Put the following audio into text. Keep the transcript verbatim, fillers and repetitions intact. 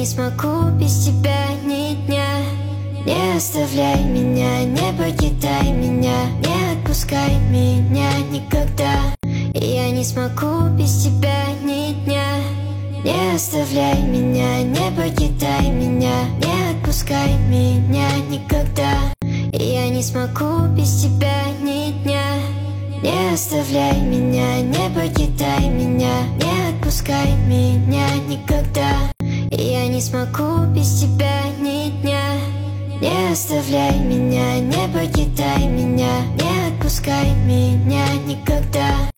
смогу без тебя ни дня. Не оставляй меня, не покидай меня, не отпускай меня никогда. Я не смогу без тебя ни дня. Не оставляй меня, не покидай меня, не отпускай меня никогда. Я не смогу без тебя ни дня. Не оставляй меня, не покидай меня, не отпускай меня никогда. Я не смогу без тебя ни дня. Не оставляй меня, не покидай меня, не отпускай меня никогда.